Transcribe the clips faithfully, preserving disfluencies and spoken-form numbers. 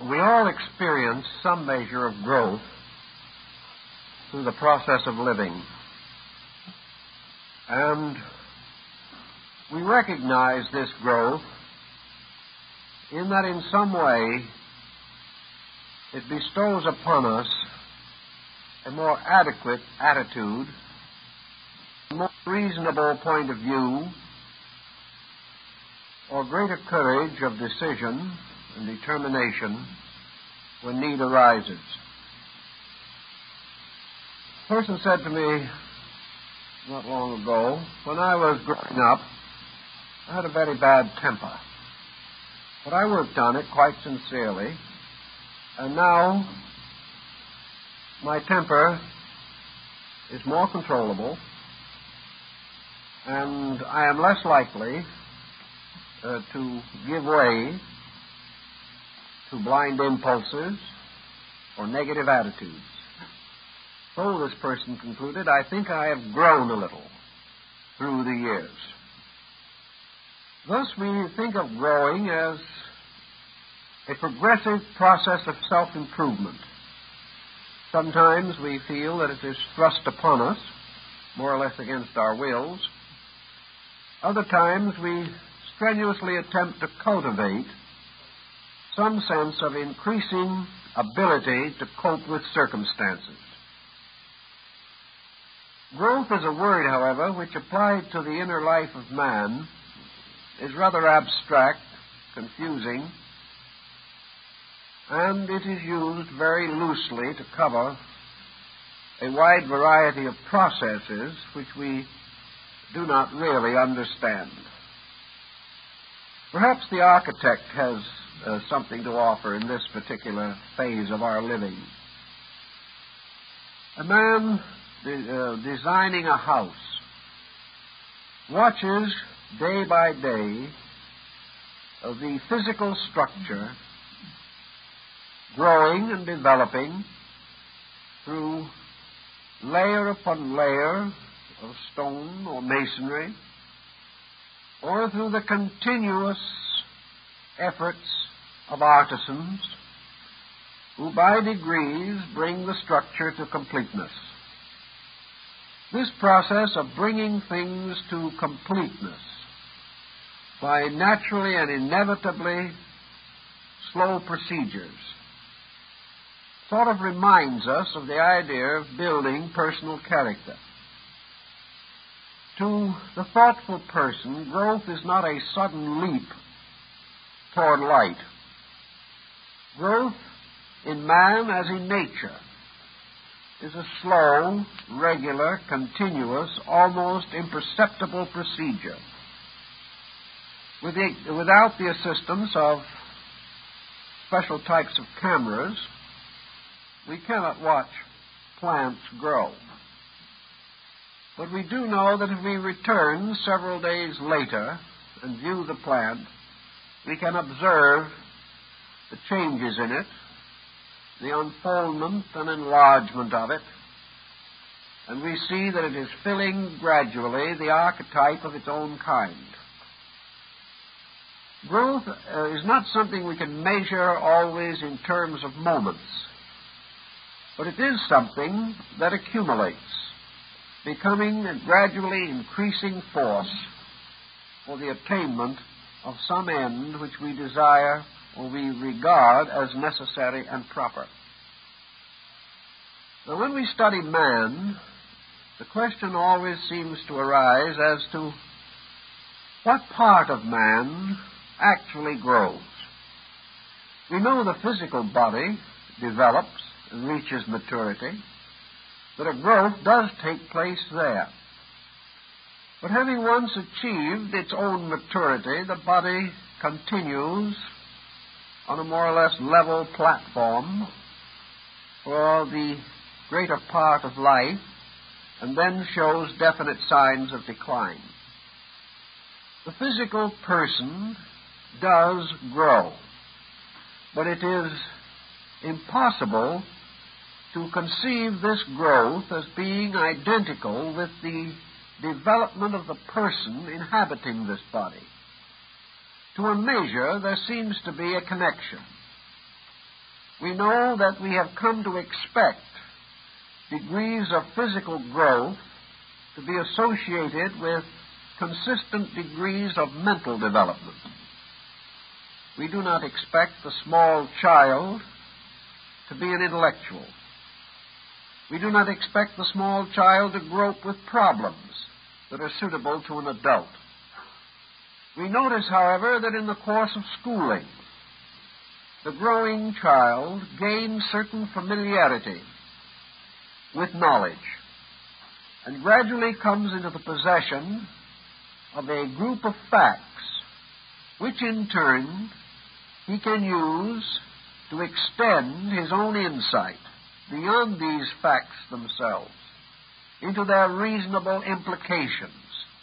We all experience some measure of growth through the process of living. And we recognize this growth in that in some way it bestows upon us a more adequate attitude, a more reasonable point of view, or greater courage of decision and determination when need arises. A person said to me not long ago, when I was growing up, I had a very bad temper. But I worked on it quite sincerely, and now my temper is more controllable, and I am less likely uh, to give way to blind impulses or negative attitudes. So, this person concluded, I think I have grown a little through the years. Thus, we think of growing as a progressive process of self-improvement. Sometimes we feel that it is thrust upon us, more or less against our wills. Other times we strenuously attempt to cultivate some sense of increasing ability to cope with circumstances. Growth is a word, however, which applied to the inner life of man is rather abstract, confusing, and it is used very loosely to cover a wide variety of processes which we do not really understand. Perhaps the architect has uh, something to offer in this particular phase of our living. A man de- uh, designing a house watches day by day of the physical structure growing and developing through layer upon layer of stone or masonry, or through the continuous efforts of artisans who by degrees bring the structure to completeness. This process of bringing things to completeness by naturally and inevitably slow procedures sort of reminds us of the idea of building personal character. To the thoughtful person, growth is not a sudden leap toward light. Growth in man as in nature is a slow, regular, continuous, almost imperceptible procedure. With the, without the assistance of special types of cameras, we cannot watch plants grow. But we do know that if we return several days later and view the plant, we can observe the changes in it, the unfoldment and enlargement of it, and we see that it is filling gradually the archetype of its own kind. Growth uh, is not something we can measure always in terms of moments, but it is something that accumulates, becoming a gradually increasing force for the attainment of some end which we desire or we regard as necessary and proper. Now, when we study man, the question always seems to arise as to what part of man actually grows. We know the physical body develops and reaches maturity, that a growth does take place there. But having once achieved its own maturity, the body continues on a more or less level platform for the greater part of life, and then shows definite signs of decline. The physical person does grow, but it is impossible to conceive this growth as being identical with the development of the person inhabiting this body. To a measure, there seems to be a connection. we know that we have come to expect degrees of physical growth to be associated with consistent degrees of mental development. We do not expect the small child to be an intellectual. We do not expect the small child to grope with problems that are suitable to an adult. We notice, however, that in the course of schooling, the growing child gains certain familiarity with knowledge and gradually comes into the possession of a group of facts which in turn he can use to extend his own insight beyond these facts themselves into their reasonable implications.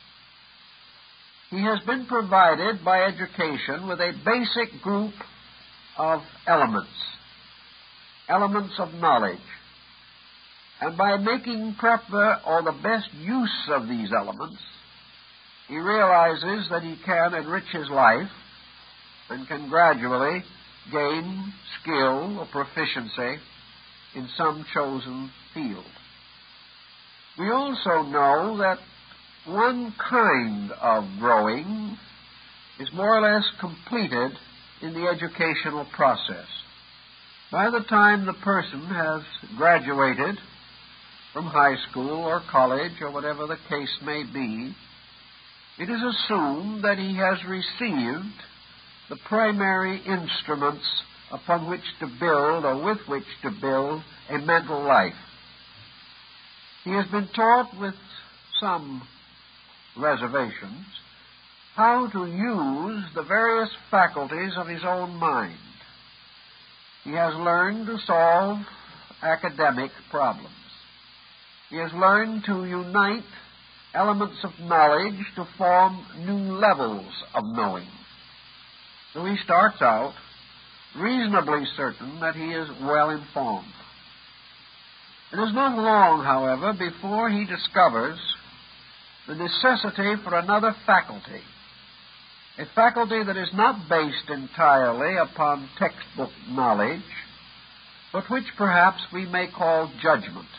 He has been provided by education with a basic group of elements, elements of knowledge, and by making proper or the best use of these elements, he realizes that he can enrich his life and can gradually gain skill or proficiency in some chosen field. We also know that one kind of growing is more or less completed in the educational process. By the time the person has graduated from high school or college or whatever the case may be, it is assumed that he has received the primary instruments upon which to build or with which to build a mental life. He has been taught with some reservations how to use the various faculties of his own mind. He has learned to solve academic problems. He has learned to unite elements of knowledge to form new levels of knowing. So he starts out reasonably certain that he is well informed. It is not long, however, before he discovers the necessity for another faculty, a faculty that is not based entirely upon textbook knowledge, but which perhaps we may call judgment.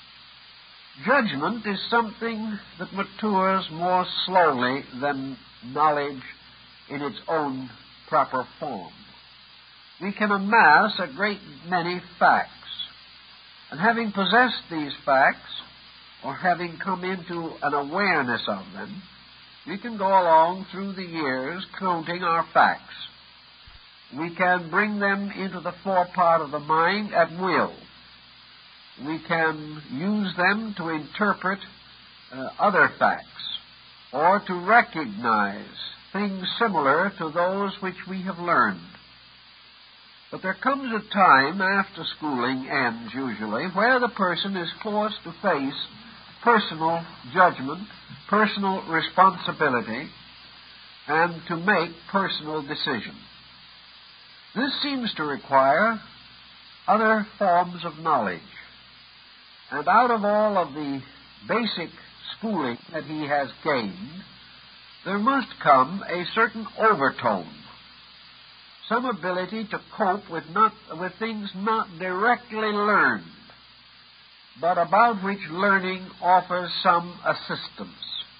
Judgment is something that matures more slowly than knowledge in its own proper form. We can amass a great many facts, and having possessed these facts, or having come into an awareness of them, we can go along through the years counting our facts. We can bring them into the forepart of the mind at will. We can use them to interpret uh, other facts, or to recognize things similar to those which we have learned. But there comes a time after schooling ends, usually, where the person is forced to face personal judgment, personal responsibility, and to make personal decisions. This seems to require other forms of knowledge. And out of all of the basic schooling that he has gained, there must come a certain overtone, some ability to cope with, not, with things not directly learned, but about which learning offers some assistance.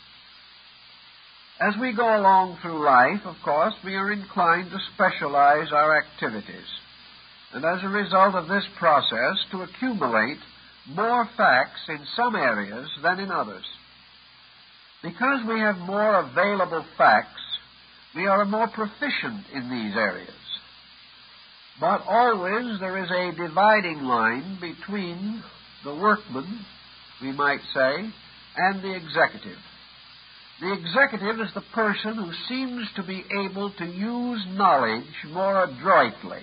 As we go along through life, of course, we are inclined to specialize our activities, and as a result of this process, to accumulate more facts in some areas than in others. Because we have more available facts, we are more proficient in these areas. But always there is a dividing line between the workman, we might say, and the executive. The executive is the person who seems to be able to use knowledge more adroitly.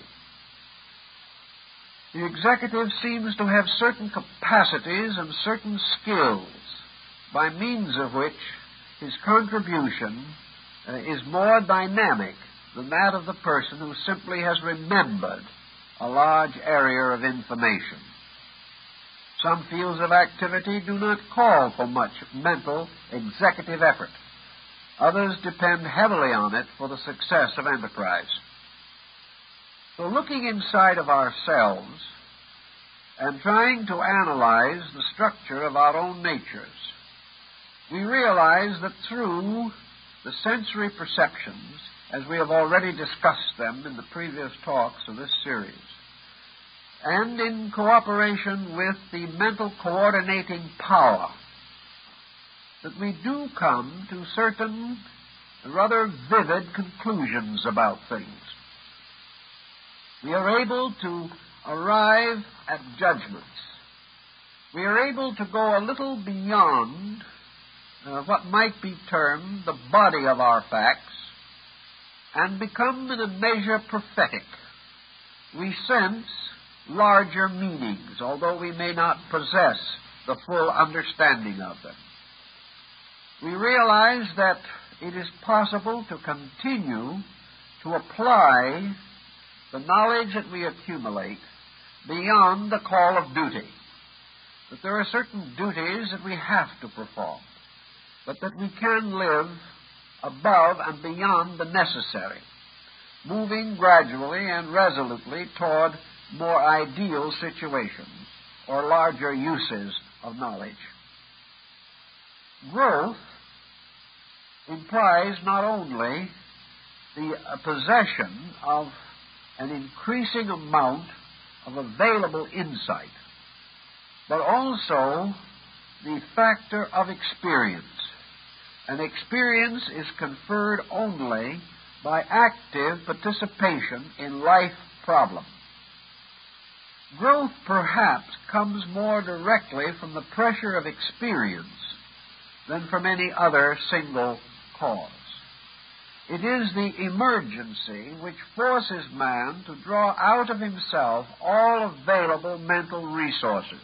The executive seems to have certain capacities and certain skills by means of which his contribution uh, is more dynamic than that of the person who simply has remembered a large area of information. Some fields of activity do not call for much mental executive effort. Others depend heavily on it for the success of enterprise. So looking inside of ourselves and trying to analyze the structure of our own natures, we realize that through the sensory perceptions, as we have already discussed them in the previous talks of this series, and in cooperation with the mental coordinating power, that we do come to certain rather vivid conclusions about things. We are able to arrive at judgments. We are able to go a little beyond uh, what might be termed the body of our facts and become in a measure prophetic. We sense larger meanings, although we may not possess the full understanding of them. We realize that it is possible to continue to apply the knowledge that we accumulate beyond the call of duty, that there are certain duties that we have to perform, but that we can live above and beyond the necessary, moving gradually and resolutely toward more ideal situations or larger uses of knowledge. Growth implies not only the uh, possession of an increasing amount of available insight, but also the factor of experience. And experience is conferred only by active participation in life problems. Growth perhaps comes more directly from the pressure of experience than from any other single cause. It is the emergency which forces man to draw out of himself all available mental resources.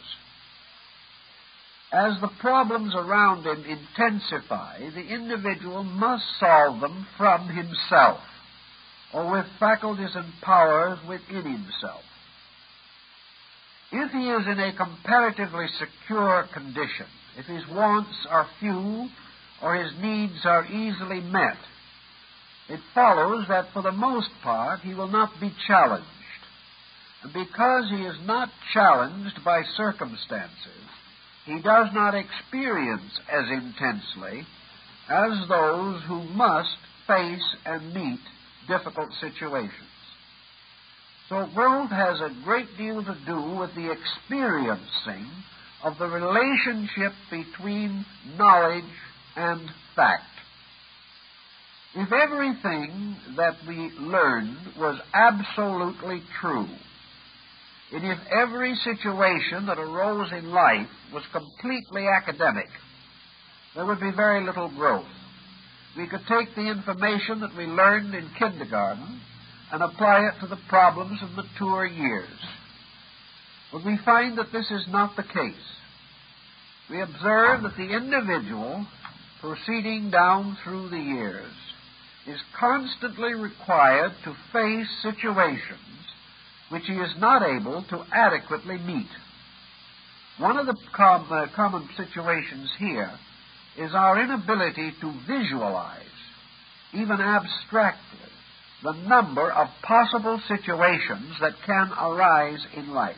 As the problems around him intensify, the individual must solve them from himself, or with faculties and powers within himself. If he is in a comparatively secure condition, if his wants are few or his needs are easily met, it follows that for the most part he will not be challenged. And because he is not challenged by circumstances, he does not experience as intensely as those who must face and meet difficult situations. So growth has a great deal to do with the experiencing of the relationship between knowledge and fact. If everything that we learned was absolutely true, and if every situation that arose in life was completely academic, there would be very little growth. We could take the information that we learned in kindergarten and apply it to the problems of mature years. But we find that this is not the case. We observe that the individual, proceeding down through the years, is constantly required to face situations which he is not able to adequately meet. One of the com- uh, common situations here is our inability to visualize, even abstractly, the number of possible situations that can arise in life.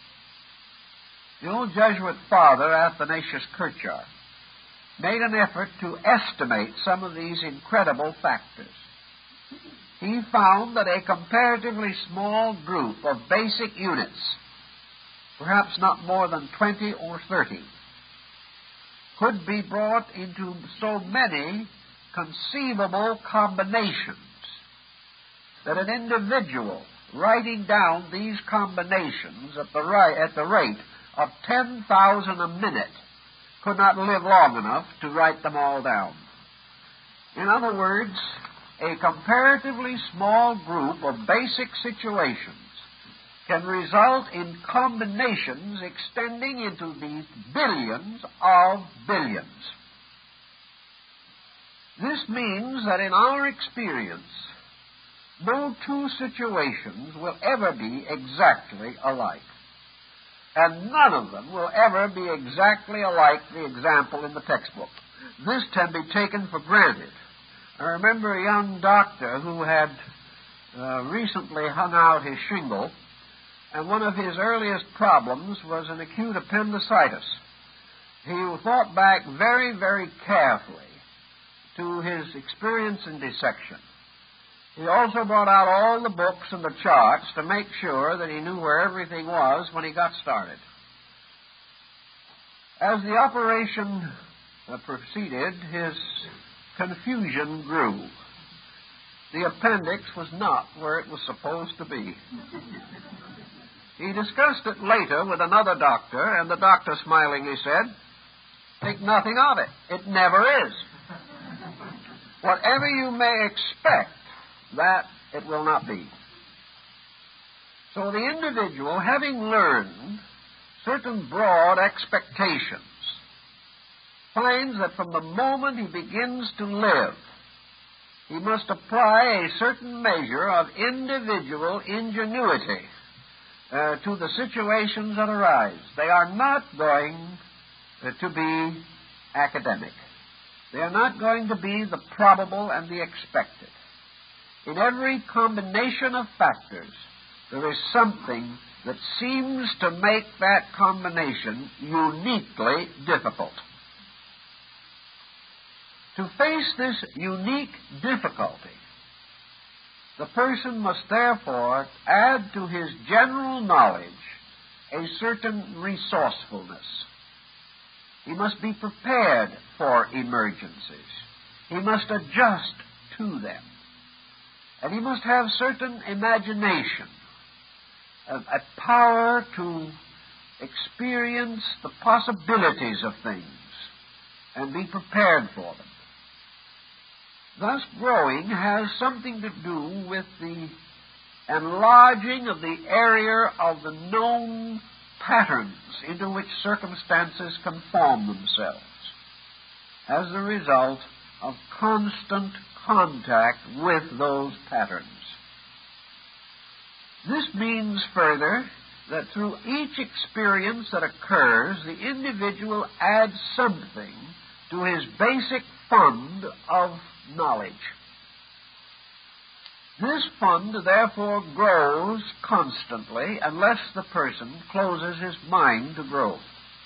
The old Jesuit father, Athanasius Kircher, made an effort to estimate some of these incredible factors. He found that a comparatively small group of basic units, perhaps not more than twenty or thirty, could be brought into so many conceivable combinations that an individual writing down these combinations at the, ri- at the rate of ten thousand a minute could not live long enough to write them all down. In other words, a comparatively small group of basic situations can result in combinations extending into the billions of billions. This means that in our experience, no two situations will ever be exactly alike. And none of them will ever be exactly alike the example in the textbook. This can be taken for granted. I remember a young doctor who had uh, recently hung out his shingle, and one of his earliest problems was an acute appendicitis. He thought back very, very carefully to his experience in dissection. He also brought out all the books and the charts to make sure that he knew where everything was when he got started. As the operation uh, proceeded, his confusion grew. The appendix was not where it was supposed to be. He discussed it later with another doctor, and the doctor smilingly said, "Think nothing of it. It never is. Whatever you may expect, that it will not be." So the individual, having learned certain broad expectations, finds that from the moment he begins to live, he must apply a certain measure of individual ingenuity uh, to the situations that arise. They are not going uh, to be academic. They are not going to be the probable and the expected. In every combination of factors, there is something that seems to make that combination uniquely difficult. To face this unique difficulty, the person must therefore add to his general knowledge a certain resourcefulness. He must be prepared for emergencies. He must adjust to them. And he must have certain imagination, a, a power to experience the possibilities of things and be prepared for them. Thus, growing has something to do with the enlarging of the area of the known patterns into which circumstances conform themselves as a result of constant contact with those patterns. This means further that through each experience that occurs, the individual adds something to his basic fund of knowledge. This fund, therefore, grows constantly unless the person closes his mind to growth.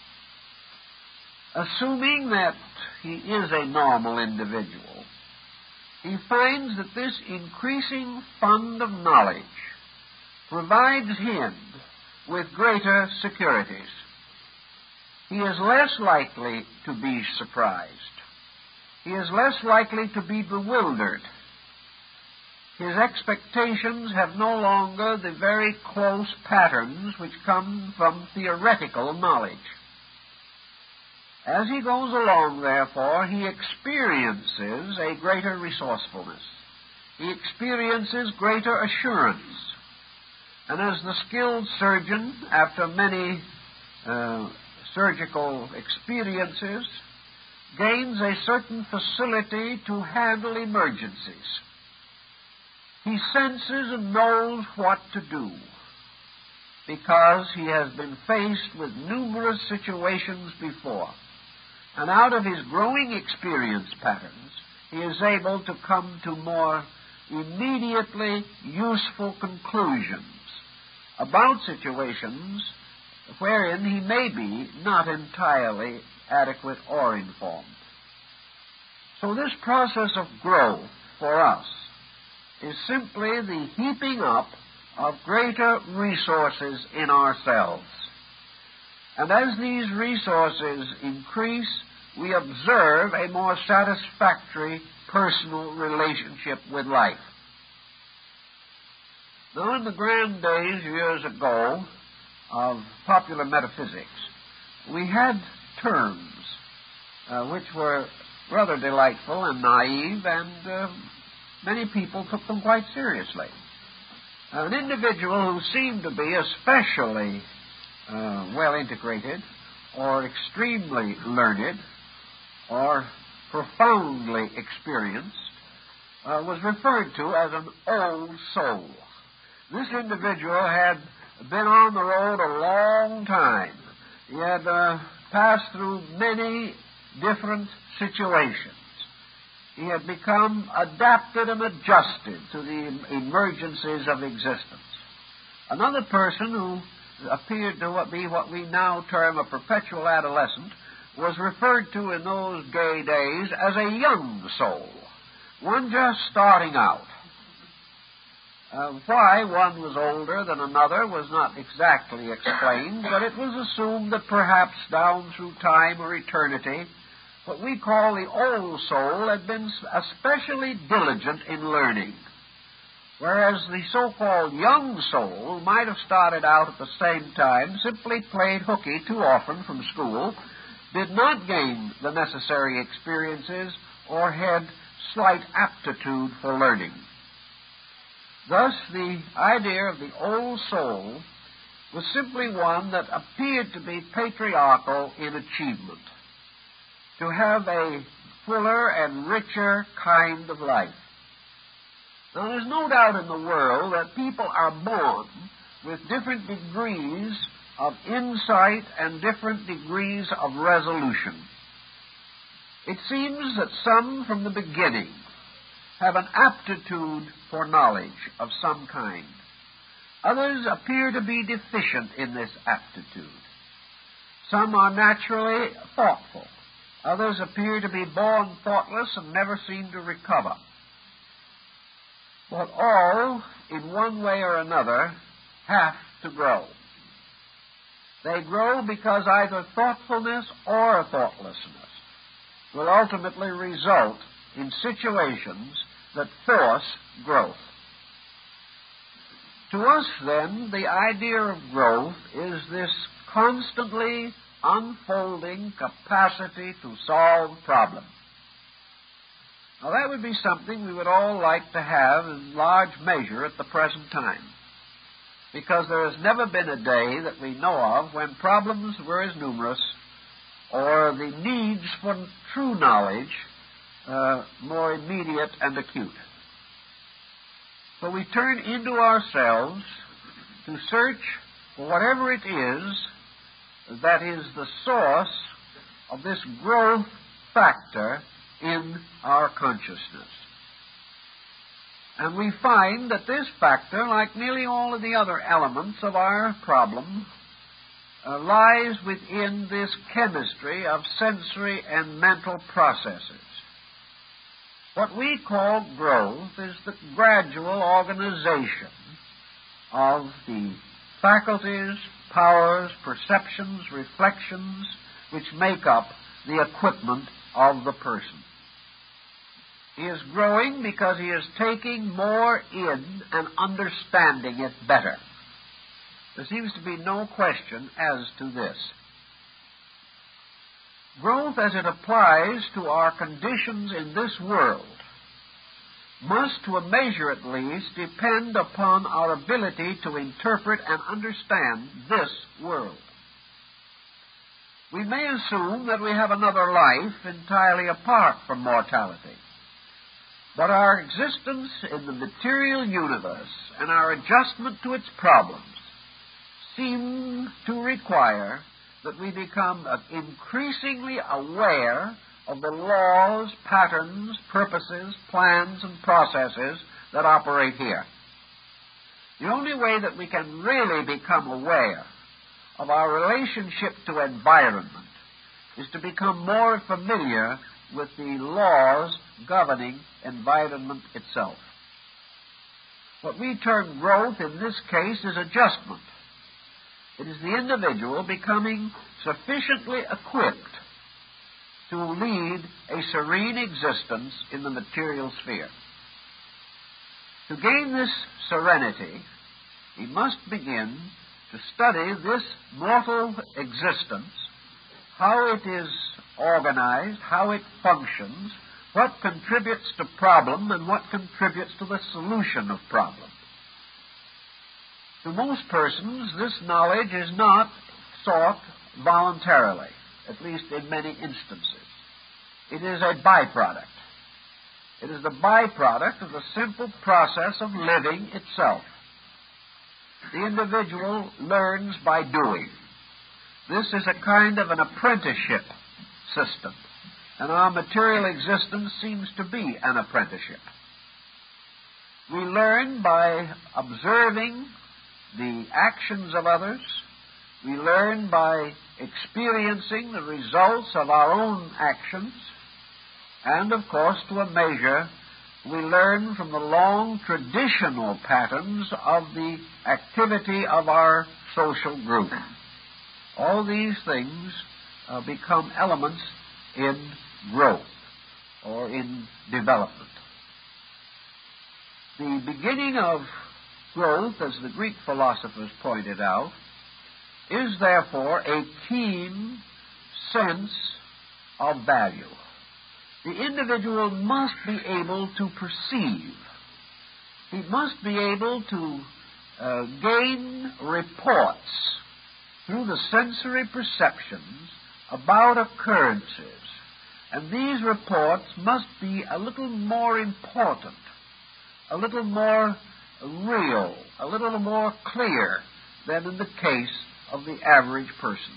Assuming that he is a normal individual, he finds that this increasing fund of knowledge provides him with greater securities. He is less likely to be surprised. He is less likely to be bewildered. His expectations have no longer the very close patterns which come from theoretical knowledge. As he goes along, therefore, he experiences a greater resourcefulness. He experiences greater assurance. And as the skilled surgeon, after many uh, surgical experiences, gains a certain facility to handle emergencies, he senses and knows what to do because he has been faced with numerous situations before. And out of his growing experience patterns, he is able to come to more immediately useful conclusions about situations wherein he may be not entirely adequate or informed. So this process of growth for us is simply the heaping up of greater resources in ourselves. And as these resources increase, we observe a more satisfactory personal relationship with life. Now, in the grand days years ago of popular metaphysics, we had terms uh, which were rather delightful and naive, and uh, many people took them quite seriously. An individual who seemed to be especially uh, well integrated, or extremely learned, or profoundly experienced, uh, was referred to as an old soul. This individual had been on the road a long time. He had uh, passed through many different situations. He had become adapted and adjusted to the emergencies of existence. Another person who appeared to be what we now term a perpetual adolescent was referred to in those gay days as a young soul, one just starting out. Uh, why one was older than another was not exactly explained, but it was assumed that perhaps down through time or eternity, what we call the old soul had been especially diligent in learning, whereas the so-called young soul, who might have started out at the same time, simply played hooky too often from school, did not gain the necessary experiences or had slight aptitude for learning. Thus, the idea of the old soul was simply one that appeared to be patriarchal in achievement, to have a fuller and richer kind of life. Now, there's no doubt in the world that people are born with different degrees of insight and different degrees of resolution. It seems that some from the beginning have an aptitude for knowledge of some kind. Others appear to be deficient in this aptitude. Some are naturally thoughtful. Others appear to be born thoughtless and never seem to recover. But all, in one way or another, have to grow. They grow because either thoughtfulness or thoughtlessness will ultimately result in situations that force growth. To us, then, the idea of growth is this constantly unfolding capacity to solve problems. Now, that would be something we would all like to have in large measure at the present time, because there has never been a day that we know of when problems were as numerous or the needs for true knowledge uh, more immediate and acute. So we turn into ourselves to search for whatever it is that is the source of this growth factor in our consciousness. And we find that this factor, like nearly all of the other elements of our problem, uh, lies within this chemistry of sensory and mental processes. What we call growth is the gradual organization of the faculties, powers, perceptions, reflections, which make up the equipment of the person. He is growing because he is taking more in and understanding it better. There seems to be no question as to this. Growth, as it applies to our conditions in this world, must, to a measure at least, depend upon our ability to interpret and understand this world. We may assume that we have another life entirely apart from mortality. But our existence in the material universe and our adjustment to its problems seem to require that we become increasingly aware of the laws, patterns, purposes, plans, and processes that operate here. The only way that we can really become aware of our relationship to environment is to become more familiar with the laws governing environment itself. What we term growth in this case is adjustment. It is the individual becoming sufficiently equipped to lead a serene existence in the material sphere. To gain this serenity, he must begin to study this mortal existence, how it is organized, how it functions, what contributes to problem and what contributes to the solution of problem. To most persons, this knowledge is not sought voluntarily, at least in many instances. It is a byproduct. It is the byproduct of the simple process of living itself. The individual learns by doing. This is a kind of an apprenticeship system. and our material existence seems to be an apprenticeship. We learn by observing the actions of others. We learn by experiencing the results of our own actions. And, of course, to a measure, we learn from the long traditional patterns of the activity of our social group. All these things uh, become elements in growth or in development. The beginning of growth, as the Greek philosophers pointed out, is therefore a keen sense of value. The individual must be able to perceive. He must be able to uh, gain reports through the sensory perceptions about occurrences. And these reports must be a little more important, a little more real, a little more clear than in the case of the average person.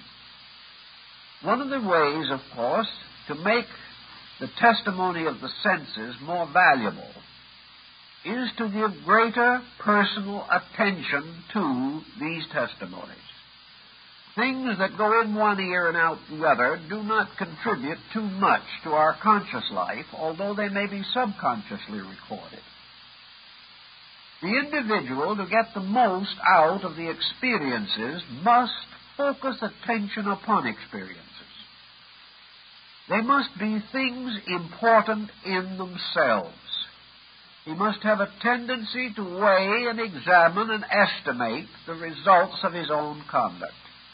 One of the ways, of course, to make the testimony of the senses more valuable is to give greater personal attention to these testimonies. Things that go in one ear and out the other do not contribute too much to our conscious life, although they may be subconsciously recorded. The individual, to get the most out of the experiences, must focus attention upon experiences. They must be things important in themselves. He must have a tendency to weigh and examine and estimate the results of his own conduct.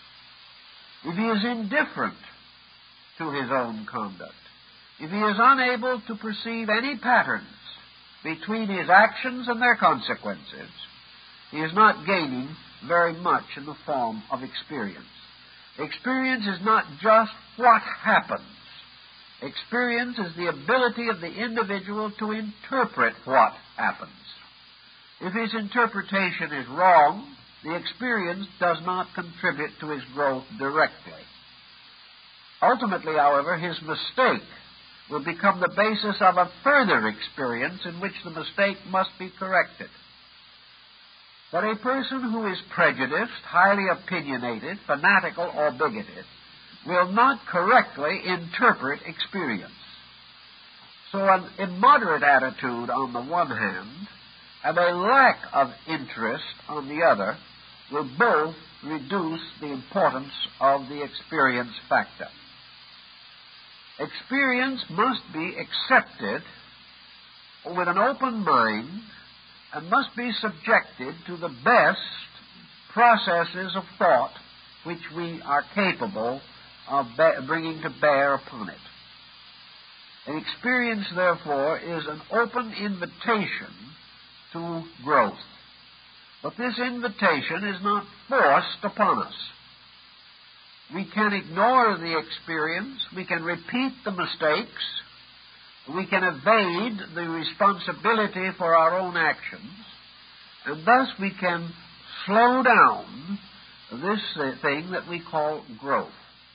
If he is indifferent to his own conduct, if he is unable to perceive any patterns between his actions and their consequences, he is not gaining very much in the form of experience. Experience is not just what happens. Experience is the ability of the individual to interpret what happens. If his interpretation is wrong, the experience does not contribute to his growth directly. Ultimately, however, his mistake will become the basis of a further experience in which the mistake must be corrected. But a person who is prejudiced, highly opinionated, fanatical, or bigoted will not correctly interpret experience. So an immoderate attitude on the one hand and a lack of interest on the other will both reduce the importance of the experience factor. Experience must be accepted with an open mind and must be subjected to the best processes of thought which we are capable of be- bringing to bear upon it. An experience, therefore, is an open invitation to growth. But this invitation is not forced upon us. We can ignore the experience, we can repeat the mistakes, we can evade the responsibility for our own actions, and thus we can slow down this uh, thing that we call growth.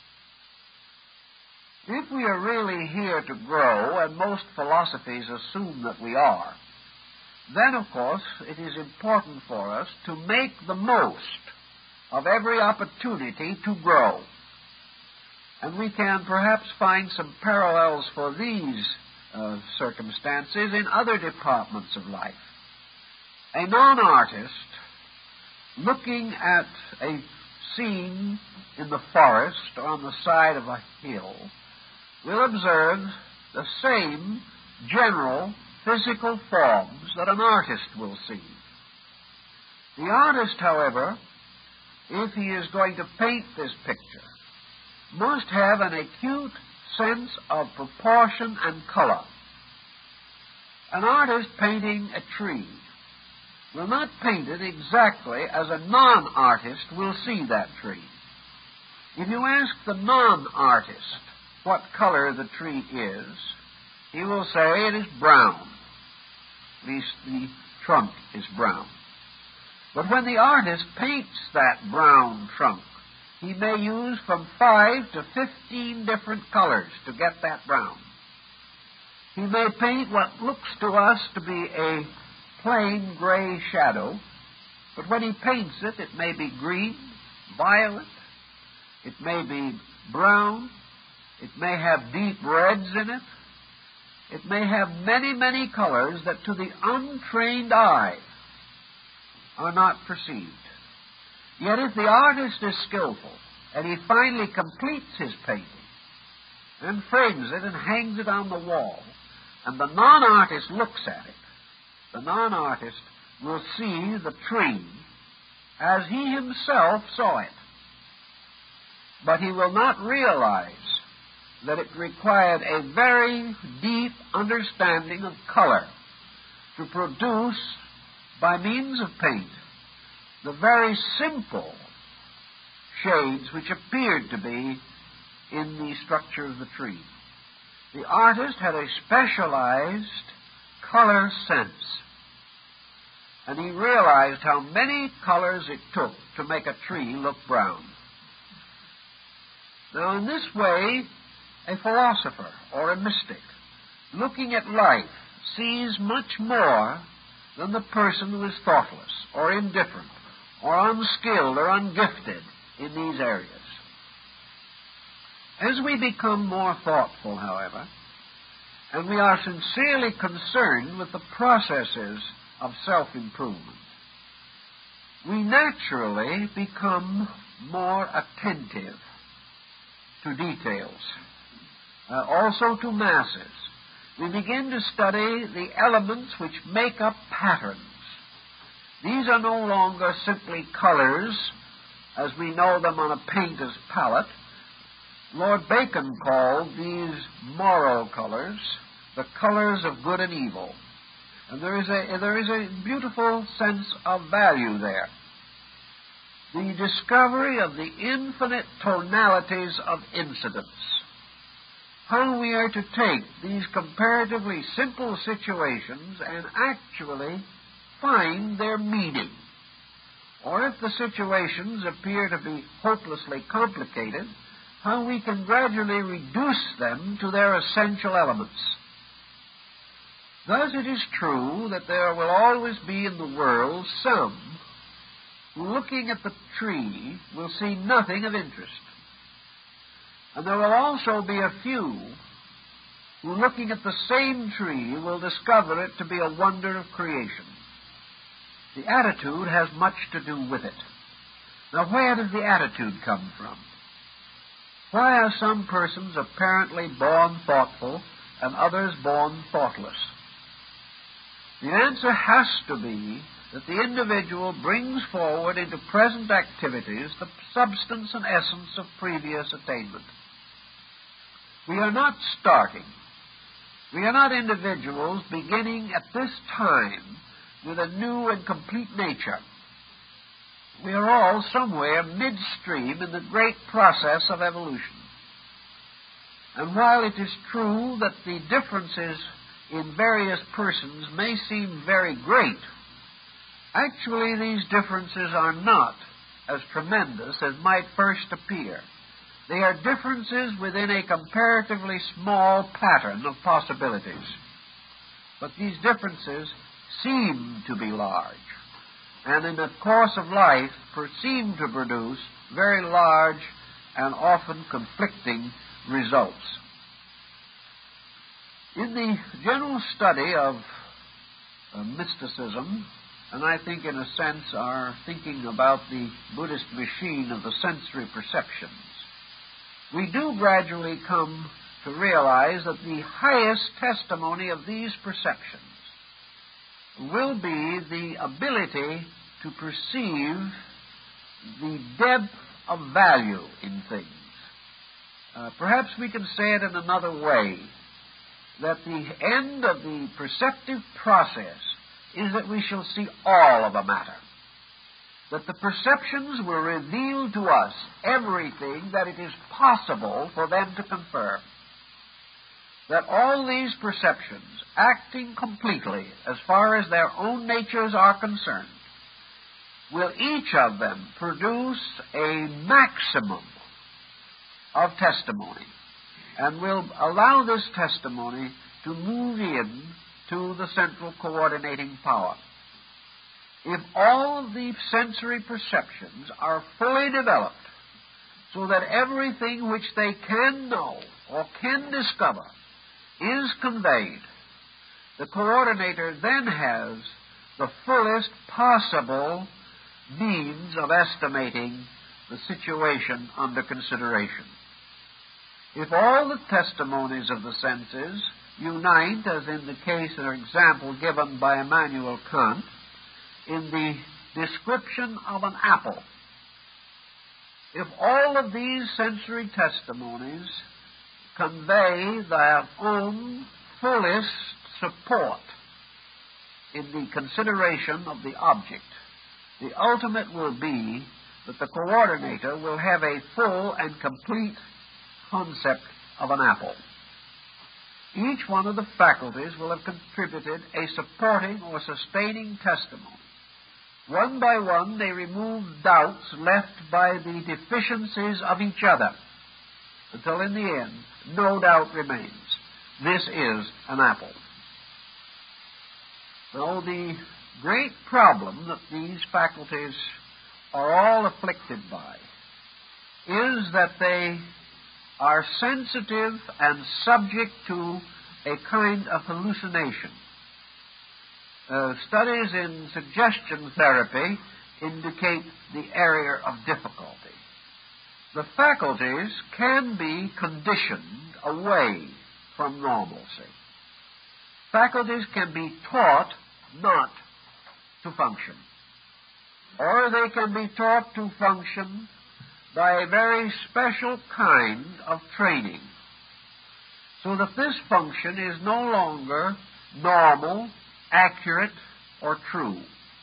If we are really here to grow, and most philosophies assume that we are, then, of course, it is important for us to make the most of every opportunity to grow. And we can perhaps find some parallels for these uh, circumstances in other departments of life. A non-artist looking at a scene in the forest or on the side of a hill will observe the same general physical forms that an artist will see. The artist, however, if he is going to paint this picture, must have an acute sense of proportion and color. An artist painting a tree will not paint it exactly as a non-artist will see that tree. If you ask the non-artist what color the tree is, he will say it is brown. At least the trunk is brown. But when the artist paints that brown trunk, he may use from five to fifteen different colors to get that brown. He may paint what looks to us to be a plain gray shadow, but when he paints it, it may be green, violet, it may be brown, it may have deep reds in it, it may have many, many colors that to the untrained eye are not perceived. Yet if the artist is skillful, and he finally completes his painting, and frames it and hangs it on the wall, and the non-artist looks at it, the non-artist will see the tree as he himself saw it. But he will not realize that it required a very deep understanding of color to produce, by means of paint, the very simple shades which appeared to be in the structure of the tree. The artist had a specialized color sense, and he realized how many colors it took to make a tree look brown. Now, in this way, a philosopher or a mystic, looking at life, sees much more than the person who is thoughtless or indifferent or unskilled or ungifted in these areas. As we become more thoughtful, however, and we are sincerely concerned with the processes of self-improvement, we naturally become more attentive to details, uh, also to masses. We begin to study the elements which make up patterns. These are no longer simply colors as we know them on a painter's palette. Lord Bacon called these moral colors the colors of good and evil. And there is a, there is a beautiful sense of value there. The discovery of the infinite tonalities of incidents. How we are to take these comparatively simple situations and actually find their meaning. Or if the situations appear to be hopelessly complicated, how we can gradually reduce them to their essential elements. Thus it is true that there will always be in the world some who, looking at the tree, will see nothing of interest. And there will also be a few who, looking at the same tree, will discover it to be a wonder of creation. The attitude has much to do with it. Now, where does the attitude come from? Why are some persons apparently born thoughtful and others born thoughtless? The answer has to be that the individual brings forward into present activities the substance and essence of previous attainment. We are not starting. We are not individuals beginning at this time with a new and complete nature. We are all somewhere midstream in the great process of evolution. And while it is true that the differences in various persons may seem very great, actually these differences are not as tremendous as might first appear. They are differences within a comparatively small pattern of possibilities. But these differences seem to be large, and in the course of life seem to produce very large and often conflicting results. In the general study of uh, mysticism, and I think in a sense are thinking about the Buddhist machine of the sensory perceptions, we do gradually come to realize that the highest testimony of these perceptions will be the ability to perceive the depth of value in things. Uh, perhaps we can say it in another way, that the end of the perceptive process is that we shall see all of a matter. That the perceptions will reveal to us everything that it is possible for them to confirm. That all these perceptions, acting completely as far as their own natures are concerned, will each of them produce a maximum of testimony, and will allow this testimony to move in to the central coordinating power. If all of the sensory perceptions are fully developed so that everything which they can know or can discover is conveyed, the coordinator then has the fullest possible means of estimating the situation under consideration. If all the testimonies of the senses unite, as in the case or example given by Immanuel Kant, in the description of an apple, if all of these sensory testimonies convey their own fullest support in the consideration of the object, the ultimate will be that the coordinator will have a full and complete concept of an apple. Each one of the faculties will have contributed a supporting or sustaining testimony. One by one, they remove doubts left by the deficiencies of each other, until in the end, no doubt remains. This is an apple. Now, the great problem that these faculties are all afflicted by is that they are sensitive and subject to a kind of hallucination. Uh, studies in suggestion therapy indicate the area of difficulty. The faculties can be conditioned away from normalcy. Faculties can be taught not to function, or they can be taught to function by a very special kind of training, so that this function is no longer normal, accurate, or true.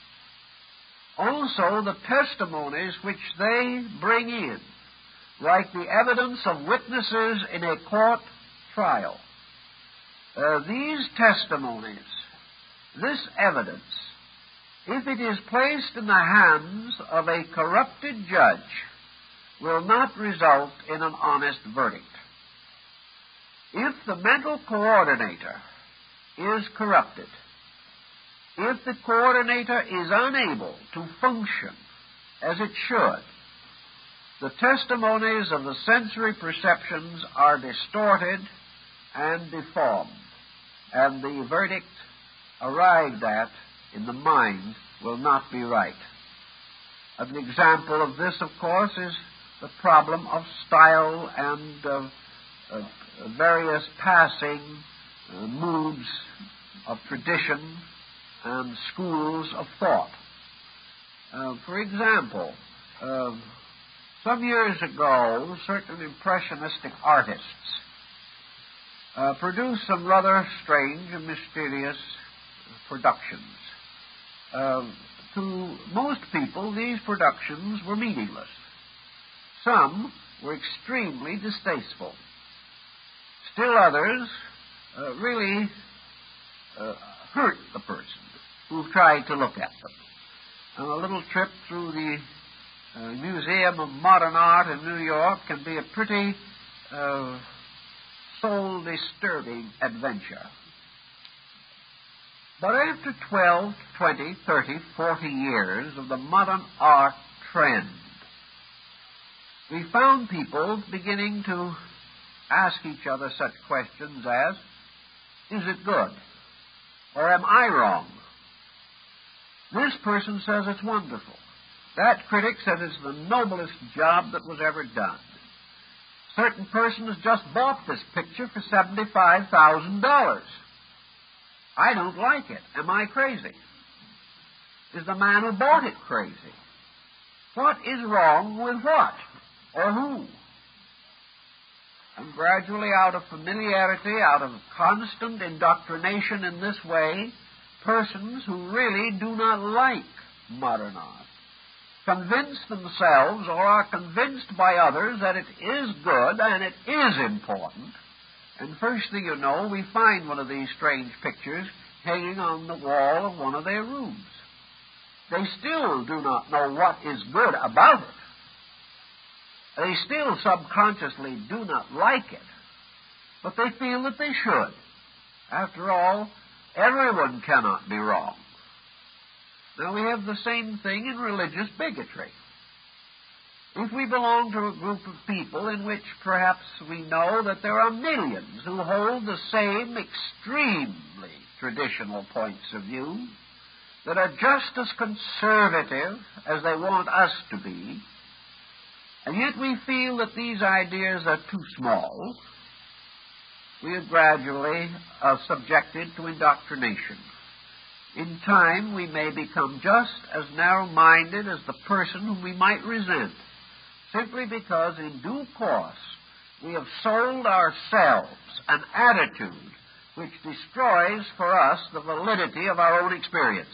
Also, the testimonies which they bring in, like the evidence of witnesses in a court trial, uh, these testimonies, this evidence, if it is placed in the hands of a corrupted judge, will not result in an honest verdict. If the mental coordinator is corrupted, if the coordinator is unable to function as it should, the testimonies of the sensory perceptions are distorted and deformed, and the verdict arrived at in the mind will not be right. An example of this, of course, is the problem of style and uh, uh, various passing uh, moods of tradition and schools of thought. Uh, for example, uh, some years ago, certain impressionistic artists uh, produced some rather strange and mysterious productions. Uh, to most people, these productions were meaningless. Some were extremely distasteful. Still others uh, really uh, hurt the person who tried to look at them. And a little trip through the uh, Museum of Modern Art in New York can be a pretty uh, soul-disturbing adventure. But after twelve, twenty, thirty, forty years of the modern art trend, we found people beginning to ask each other such questions as, is it good? Or am I wrong? This person says it's wonderful. That critic says it's the noblest job that was ever done. Certain person has just bought this picture for seventy-five thousand dollars. I don't like it. Am I crazy? Is the man who bought it crazy? What is wrong with what? Or who? And gradually, out of familiarity, out of constant indoctrination in this way, persons who really do not like modern art convince themselves or are convinced by others that it is good and it is important. And first thing you know, we find one of these strange pictures hanging on the wall of one of their rooms. They still do not know what is good about it. They still subconsciously do not like it, but they feel that they should. After all, everyone cannot be wrong. Now, we have the same thing in religious bigotry. If we belong to a group of people in which perhaps we know that there are millions who hold the same extremely traditional points of view, that are just as conservative as they want us to be, and yet we feel that these ideas are too small, we are gradually uh, subjected to indoctrination. In time, we may become just as narrow-minded as the person whom we might resent, simply because in due course we have sold ourselves an attitude which destroys for us the validity of our own experience.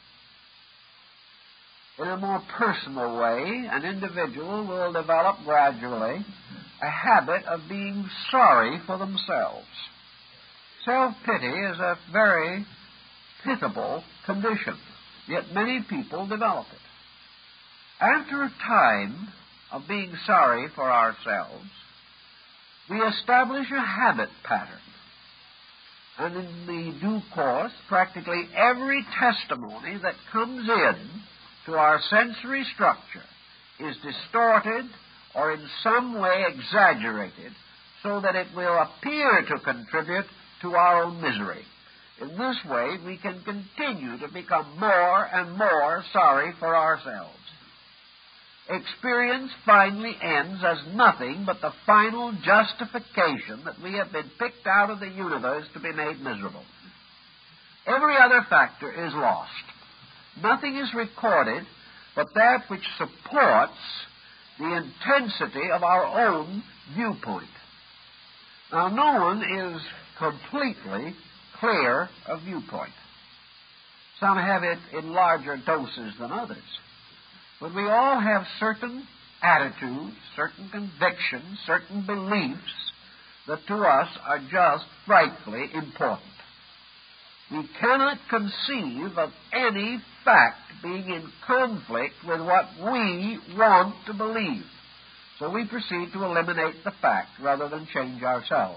In a more personal way, an individual will develop gradually a habit of being sorry for themselves. Self-pity is a very pitiable condition, yet many people develop it. After a time of being sorry for ourselves, we establish a habit pattern. And in the due course, practically every testimony that comes in to our sensory structure is distorted or in some way exaggerated so that it will appear to contribute to our own misery. In this way, we can continue to become more and more sorry for ourselves. Experience finally ends as nothing but the final justification that we have been picked out of the universe to be made miserable. Every other factor is lost. Nothing is recorded but that which supports the intensity of our own viewpoint. Now, no one is completely clear of viewpoint. Some have it in larger doses than others. But we all have certain attitudes, certain convictions, certain beliefs that to us are just frightfully important. We cannot conceive of any fact being in conflict with what we want to believe. So we proceed to eliminate the fact rather than change ourselves.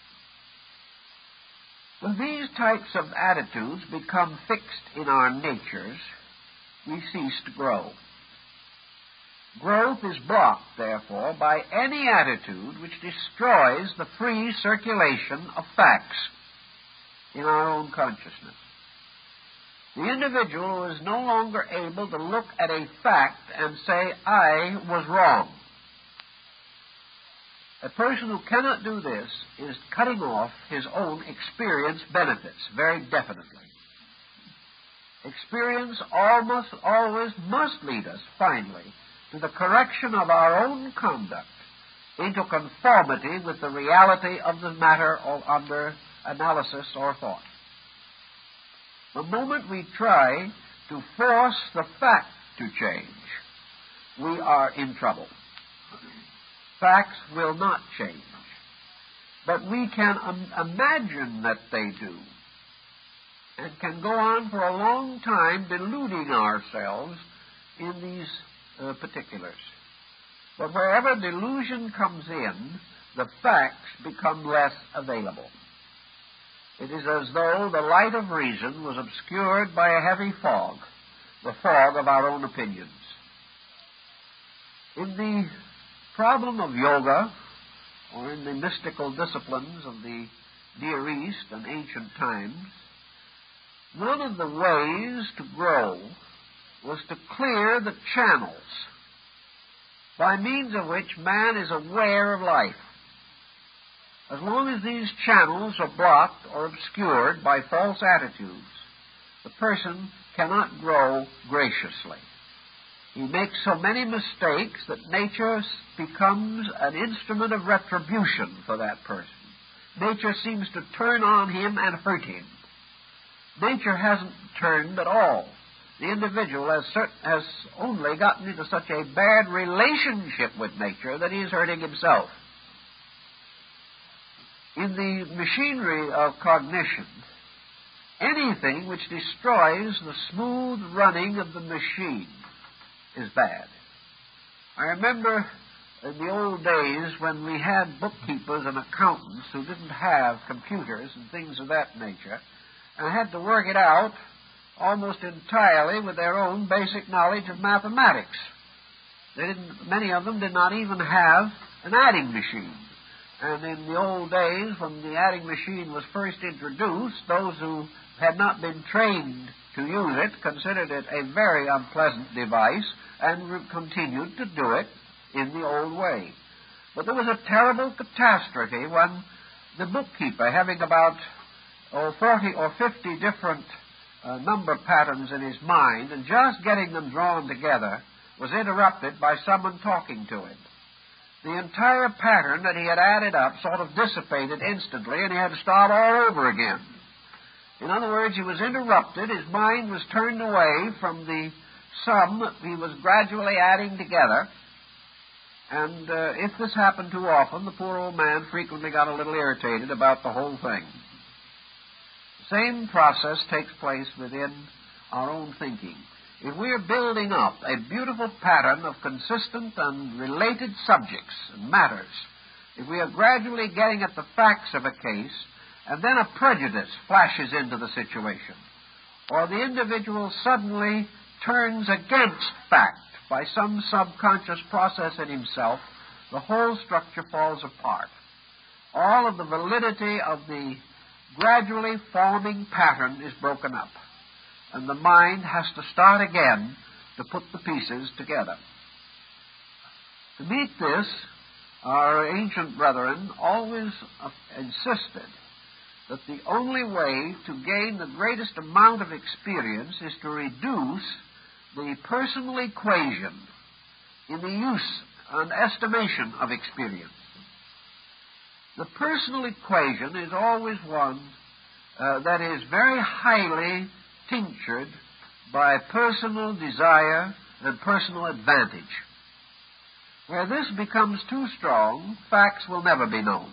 When these types of attitudes become fixed in our natures, we cease to grow. Growth is blocked, therefore, by any attitude which destroys the free circulation of facts in our own consciousness. The individual who is no longer able to look at a fact and say, I was wrong. A person who cannot do this is cutting off his own experience benefits very definitely. Experience almost always must lead us, finally, to the correction of our own conduct into conformity with the reality of the matter or under analysis or thought. The moment we try to force the fact to change, we are in trouble. Facts will not change, but we can um, imagine that they do, and can go on for a long time deluding ourselves in these uh, particulars. But wherever delusion comes in, the facts become less available. It is as though the light of reason was obscured by a heavy fog, the fog of our own opinions. In the problem of yoga, or in the mystical disciplines of the Near East and ancient times, one of the ways to grow was to clear the channels by means of which man is aware of life. As long as these channels are blocked or obscured by false attitudes, the person cannot grow graciously. He makes so many mistakes that nature becomes an instrument of retribution for that person. Nature seems to turn on him and hurt him. Nature hasn't turned at all. The individual has, cert- has only gotten into such a bad relationship with nature that he is hurting himself. In the machinery of cognition, anything which destroys the smooth running of the machine is bad. I remember in the old days when we had bookkeepers and accountants who didn't have computers and things of that nature, and had to work it out almost entirely with their own basic knowledge of mathematics. They didn't, many of them did not even have an adding machine. And in the old days, when the adding machine was first introduced, those who had not been trained to use it considered it a very unpleasant device and re- continued to do it in the old way. But there was a terrible catastrophe when the bookkeeper, having about oh, forty or fifty different uh, number patterns in his mind, and just getting them drawn together, was interrupted by someone talking to him. The entire pattern that he had added up sort of dissipated instantly, and he had to start all over again. In other words, he was interrupted. His mind was turned away from the sum that he was gradually adding together. And uh, if this happened too often, the poor old man frequently got a little irritated about the whole thing. The same process takes place within our own thinking. If we are building up a beautiful pattern of consistent and related subjects and matters, if we are gradually getting at the facts of a case, and then a prejudice flashes into the situation, or the individual suddenly turns against fact by some subconscious process in himself, the whole structure falls apart. All of the validity of the gradually forming pattern is broken up, and the mind has to start again to put the pieces together. To meet this, our ancient brethren always insisted that the only way to gain the greatest amount of experience is to reduce the personal equation in the use and estimation of experience. The personal equation is always one uh, that is very highly tinctured by personal desire and personal advantage. Where this becomes too strong, facts will never be known.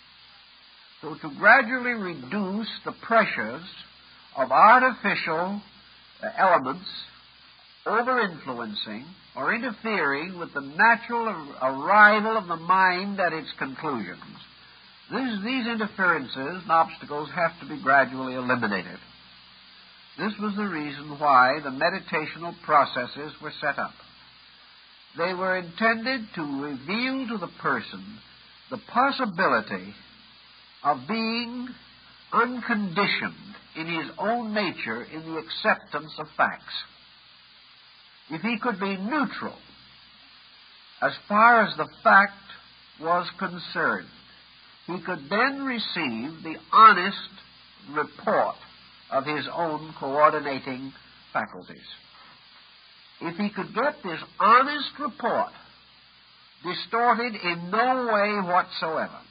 So to gradually reduce the pressures of artificial uh, elements over-influencing or interfering with the natural ar- arrival of the mind at its conclusions, these, these interferences and obstacles have to be gradually eliminated. This was the reason why the meditational processes were set up. They were intended to reveal to the person the possibility of being unconditioned in his own nature in the acceptance of facts. If he could be neutral as far as the fact was concerned, he could then receive the honest report of his own coordinating faculties. If he could get this honest report distorted in no way whatsoever,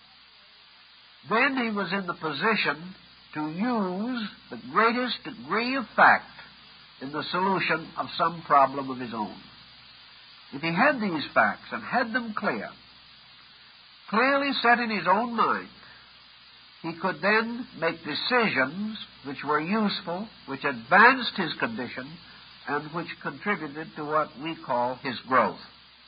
then he was in the position to use the greatest degree of fact in the solution of some problem of his own. If he had these facts and had them clear, clearly set in his own mind, he could then make decisions which were useful, which advanced his condition, and which contributed to what we call his growth.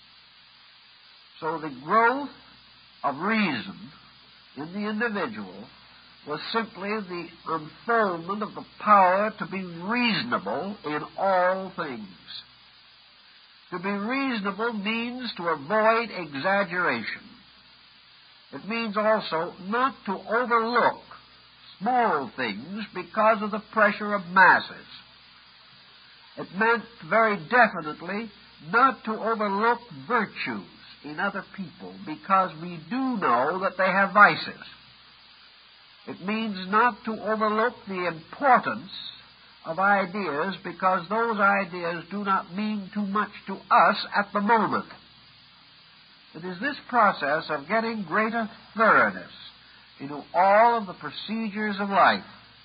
So the growth of reason in the individual was simply the unfoldment of the power to be reasonable in all things. To be reasonable means to avoid exaggeration. It means also not to overlook small things because of the pressure of masses. It meant very definitely not to overlook virtues in other people because we do know that they have vices. It means not to overlook the importance of ideas because those ideas do not mean too much to us at the moment. It is this process of getting greater thoroughness into all of the procedures of life.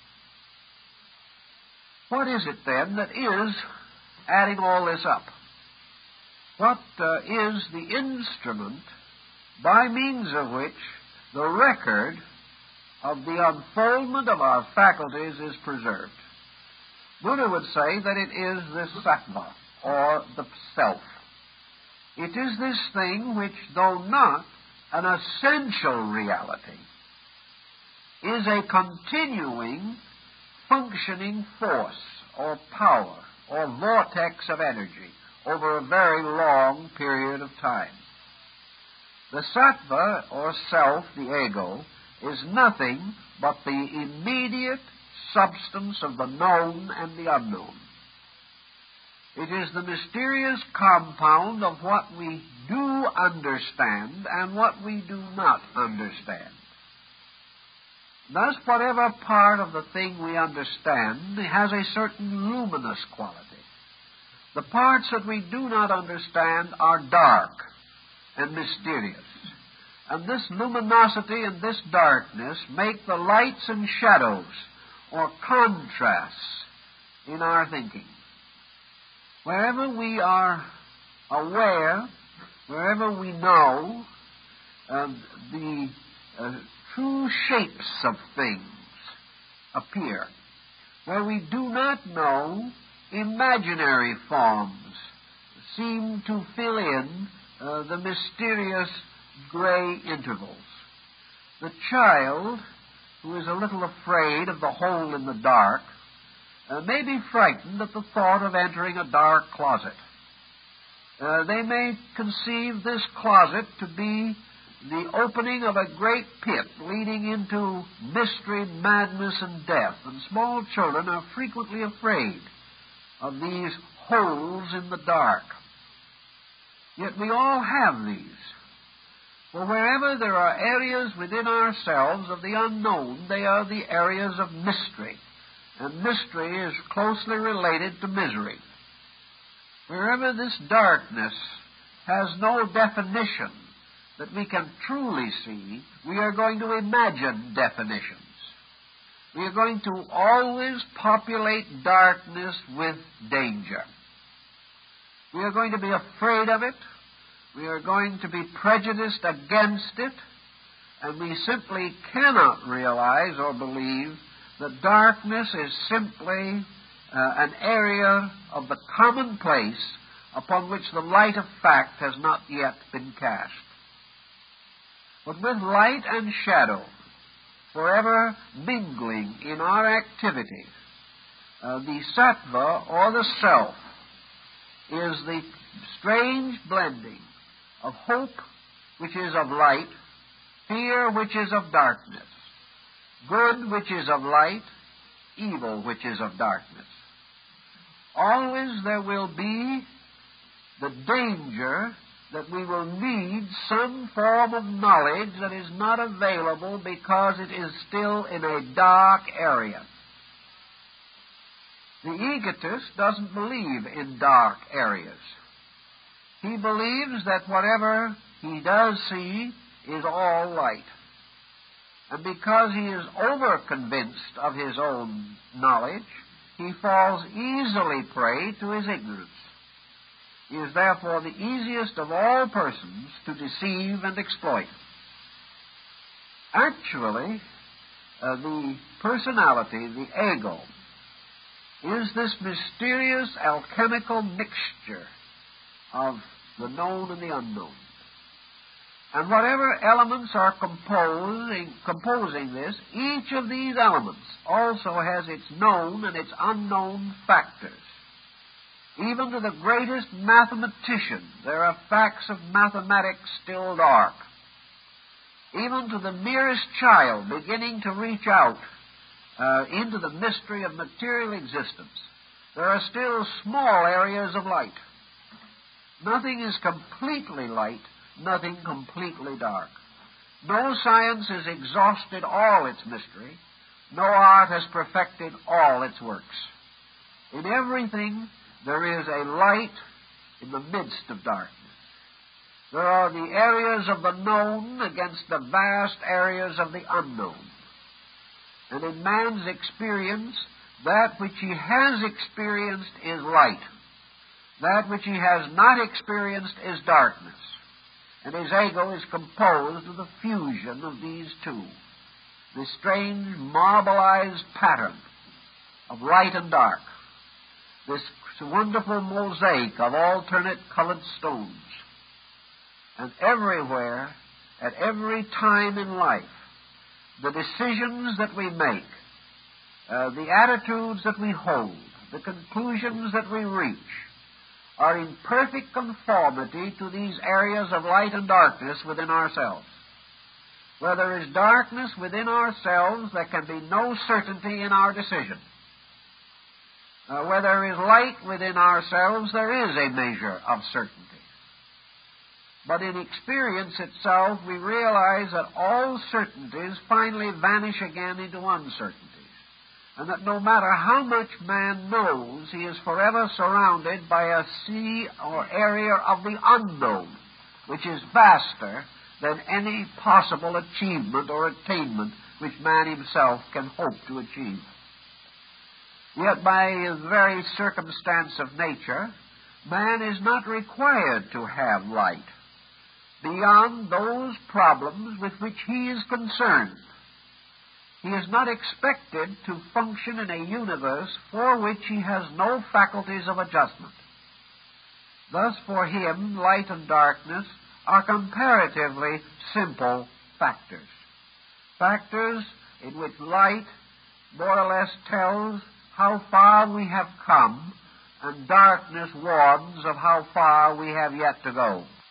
What is it then that is adding all this up? What uh, is the instrument by means of which the record of the unfoldment of our faculties is preserved? Buddha would say that it is this sattva, or the self. It is this thing which, though not an essential reality, is a continuing, functioning force or power or vortex of energy over a very long period of time. The sattva, or self, the ego, is nothing but the immediate substance of the known and the unknown. It is the mysterious compound of what we do understand and what we do not understand. Thus, whatever part of the thing we understand has a certain luminous quality. The parts that we do not understand are dark and mysterious. And this luminosity and this darkness make the lights and shadows or contrasts in our thinking. Wherever we are aware, wherever we know uh, the uh, true shapes of things appear, where we do not know, imaginary forms seem to fill in uh, the mysterious gray intervals. The child, who is a little afraid of the hole in the dark, uh, may be frightened at the thought of entering a dark closet. Uh, they may conceive this closet to be the opening of a great pit leading into mystery, madness, and death. And small children are frequently afraid of these holes in the dark. Yet we all have these. For wherever there are areas within ourselves of the unknown, they are the areas of mystery. And mystery is closely related to misery. Wherever this darkness has no definition that we can truly see, we are going to imagine definitions. We are going to always populate darkness with danger. We are going to be afraid of it. We are going to be prejudiced against it. And we simply cannot realize or believe that darkness is simply uh, an area of the commonplace upon which the light of fact has not yet been cast. But with light and shadow forever mingling in our activity, uh, the sattva, or the self, is the strange blending of hope, which is of light, fear, which is of darkness, good, which is of light, evil, which is of darkness. Always there will be the danger that we will need some form of knowledge that is not available because it is still in a dark area. The egotist doesn't believe in dark areas. He believes that whatever he does see is all light. And because he is over-convinced of his own knowledge, he falls easily prey to his ignorance. He is therefore the easiest of all persons to deceive and exploit. Actually, uh, the personality, the ego, is this mysterious alchemical mixture of the known and the unknown. And whatever elements are composing, composing this, each of these elements also has its known and its unknown factors. Even to the greatest mathematician, there are facts of mathematics still dark. Even to the merest child beginning to reach out uh, into the mystery of material existence, there are still small areas of light. Nothing is completely light, nothing completely dark. No science has exhausted all its mystery. No art has perfected all its works. In everything, there is a light in the midst of darkness. There are the areas of the known against the vast areas of the unknown. And in man's experience, that which he has experienced is light. That which he has not experienced is darkness. And his ego is composed of the fusion of these two, the strange marbleized pattern of light and dark, this wonderful mosaic of alternate colored stones. And everywhere, at every time in life, the decisions that we make, uh, the attitudes that we hold, the conclusions that we reach, are in perfect conformity to these areas of light and darkness within ourselves. Where there is darkness within ourselves, there can be no certainty in our decision. Uh, where there is light within ourselves, there is a measure of certainty. But in experience itself, we realize that all certainties finally vanish again into uncertainties, and that no matter how much man knows, he is forever surrounded by a sea or area of the unknown, which is vaster than any possible achievement or attainment which man himself can hope to achieve. Yet by the very circumstance of nature, man is not required to have light beyond those problems with which he is concerned. He is not expected to function in a universe for which he has no faculties of adjustment. Thus, for him, light and darkness are comparatively simple factors. Factors in which light more or less tells how far we have come, and darkness warns of how far we have yet to go.